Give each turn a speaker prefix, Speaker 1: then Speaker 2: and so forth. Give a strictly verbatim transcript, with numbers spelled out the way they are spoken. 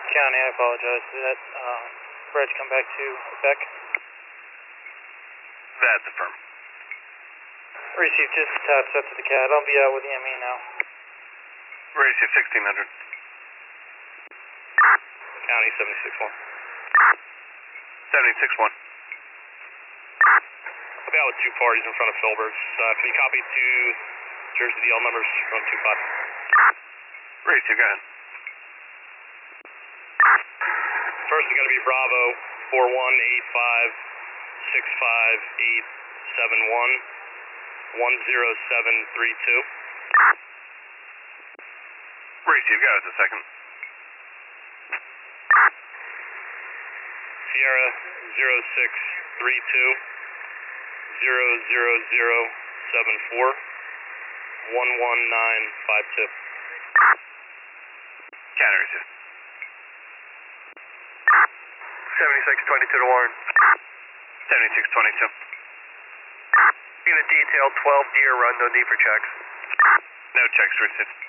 Speaker 1: County, I apologize. Did that uh, bridge come back to Beck?
Speaker 2: That's affirm.
Speaker 1: Receive, just attached up to the C A D. I'll be out with the M E now.
Speaker 2: Receive sixteen hundred.
Speaker 3: County seventy-six one.
Speaker 2: seventy-six one.
Speaker 3: I'll be out with two parties in front of Filbert's. Uh, can you copy two Jersey D L numbers from two five?
Speaker 2: Receive, go ahead.
Speaker 3: First is going to be Bravo four one eight five six five eight seven one one zero seven three two.
Speaker 2: Receive, go ahead the second.
Speaker 3: Sierra zero six three two zero zero zero seven four one one nine five two.
Speaker 2: County receive.
Speaker 4: seventy-six twenty-two to Warren.
Speaker 2: seventy-six twenty-two.
Speaker 4: Unit detail twelve Deer Run, no need for checks.
Speaker 2: No checks received.